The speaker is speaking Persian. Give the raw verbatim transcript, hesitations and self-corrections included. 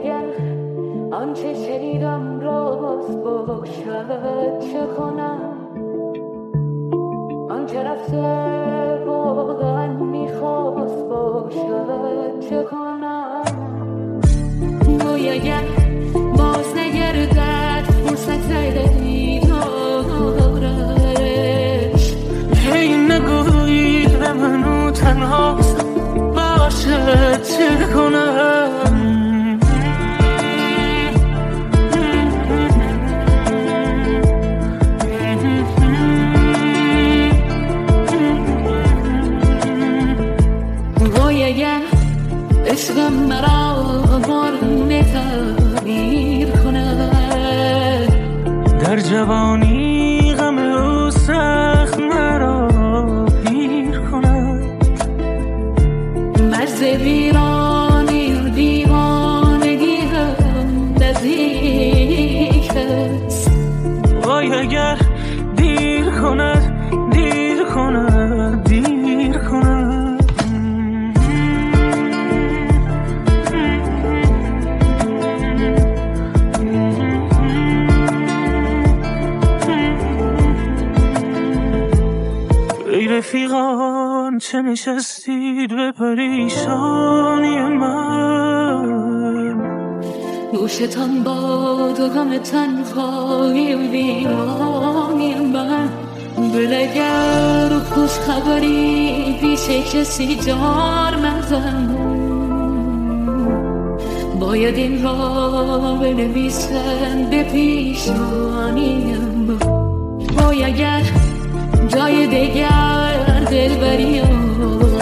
اگر آنچه شنیدم راست باشد چه کنم؟ آنچه رفته واقعا میخواست باشد چه کنم؟ وای اگر باز نگردد فرصت دیدارش، هی نگویی به منو تنهاست باشد چه کنم؟ وای اگر عشقم مرا وارونه تغییر کند، در جوانی غم او سخت مرا پیر کند، مرز ویرانی و دیوانگی هم نزدیک است. وای اگر دیر کند دیر کند دیر کند. رفیقان چه نشستید به پریشانی من، گوشتان باد و غم تنهایی و ویرانی من. دل اگر خوش خبری پیش کسی جار مزن، باید این را بنویسن به پیشانیم. وای اگر جای دیگر دل بری